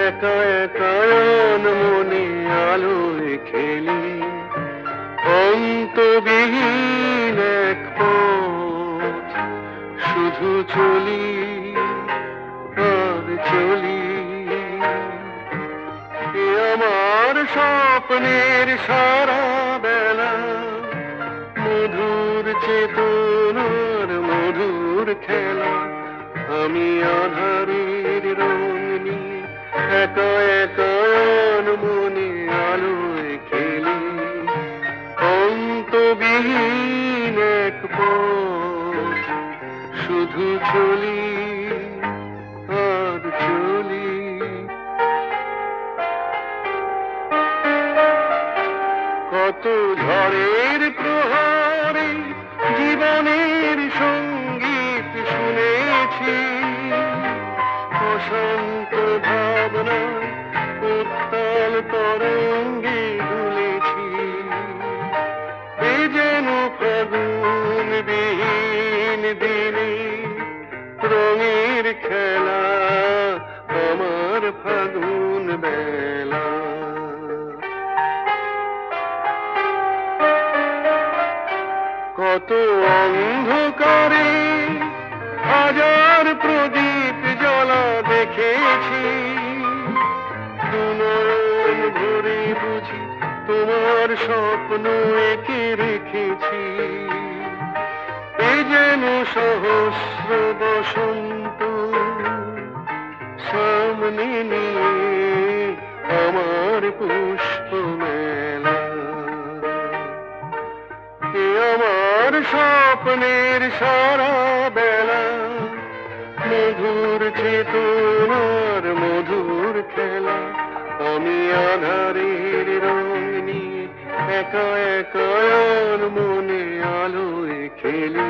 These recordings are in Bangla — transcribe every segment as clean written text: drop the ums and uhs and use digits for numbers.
একা একা মনে আলোয় খেলি, অন্তবিহীন এক পথ শুধু চলি আর চলি। এ আমার স্বপ্নের সারা বেলা, মধুর চেতনার মধুর খেলা। আমি আধারের রং নিয়ে একা একা মনে আলোয় খেলি, অন্তবিহীন এক পথ শুধু চলি আর চলি। কত ঝড়ের প্রহরে জীবনের সঙ্গীত শুনেছি, অশান্ত ভাবনা উত্তাল তরঙ্গে দুলেছি। এ যেন ফাগুন বিহীন দিনে রঙের খেলা, আমার ফাগুন বেলা। কত অন্ধকারে হাজার প্রদীপ জ্বলা দেখেছি, দুনয়ন ভরে বুঝি তোমার স্বপ্ন এঁকে রেখেছি। এ যেন সহস্র বসন্ত সামনে নিয়ে আমার পুষ্প মেলা। এ আমার স্বপ্নের সারা বেলা, মধুর চেতনার মধুর খেলা। আমি আধারের রং নিয়ে একা একা মনে আলোয় খেলি,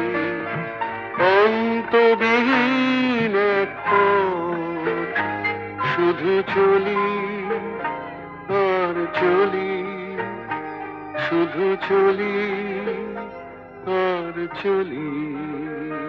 অন্তবিহীন এক পথ শুধু চলি আর চলি, শুধু চলি আর চলি।